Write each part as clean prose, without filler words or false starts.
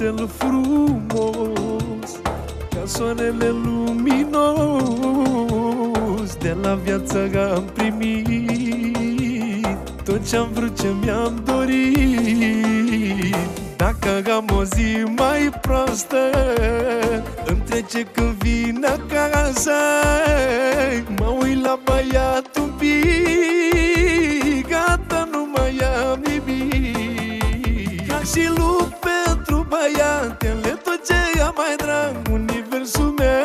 vițel frumos, ca soarele luminos. De la viață am primit tot ce-am vrut, ce mi-am dorit. Dacă am o zi mai proastă, îmi trece când vin acasă. Mă uit la băiat un pic, gata, nu mai am nimic. Trag și lupt pentru băiatele, tot ce am mai drag, universul meu.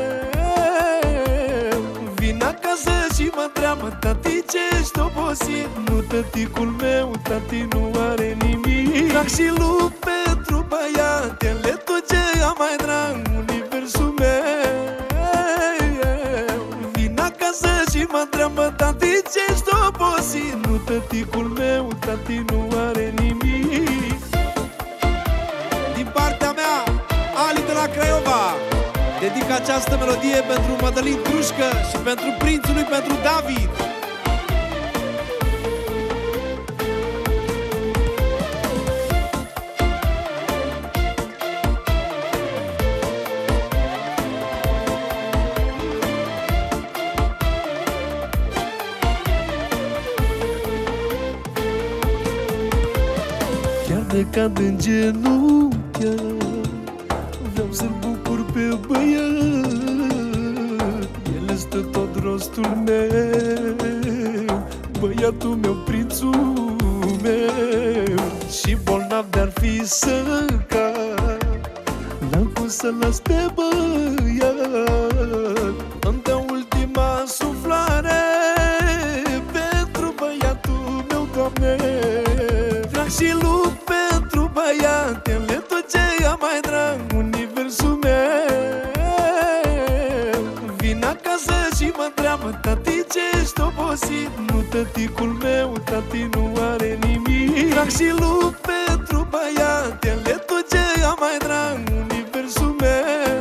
Vin acasă și mă întreabă: tati, ce ești obosit? Nu, tăticul meu, tati nu are nimic. Trag și lupt pentru băiatele, tot ce am mai drag, universul meu. Vin acasă și mă întreabă: tati, ce ești obosit? Nu, tăticul meu, tati nu are nimic. Din partea mea, Ali de la Craiova, dedic această melodie pentru Mădălin Trușcă și pentru prințul lui, pentru David. Chiar de cad în genunchi, vreau să-l bucur pe băiat. El stă tot rostul meu, băiatul meu, prințul meu. Și bolnav de-ar fi să cad, n-am cum să las pe băiat. Îmi dă ultima suflare pentru băiatul meu, Doamne. Trag și lupt pentru băiatele, tot ce am mai drag, universul meu. Vin acasă și mă întreabă: tati, ce ești obosit? Nu, tăticul meu, tati nu are nimic. Trag și lupt pentru băiatele, tot ce am mai drag, universul meu.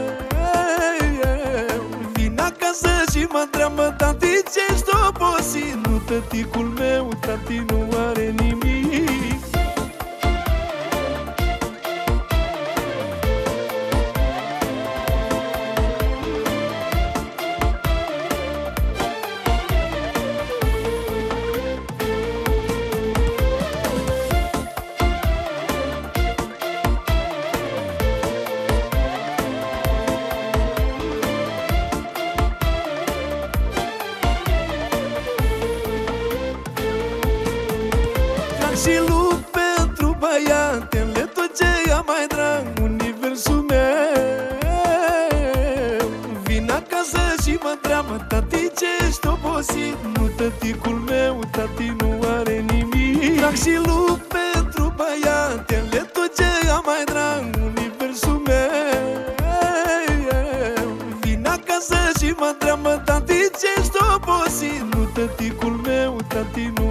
Vin acasă și mă întreabă: tati, ce ești obosit? Nu, tăticul meu, tati nu are nimic. Și lupt pentru băiatele, tot ce am mai drag, universul meu. Vin acasă și mă întreabă: tati, ce ești obosit? Nu, tăticul meu, tati nu are nimic. Trag și lupt pentru băiatele, tot ce am mai drag, universul meu. Vin acasă și mă întreabă: tati, ce ești obosit? Nu, tăticul meu, tati nu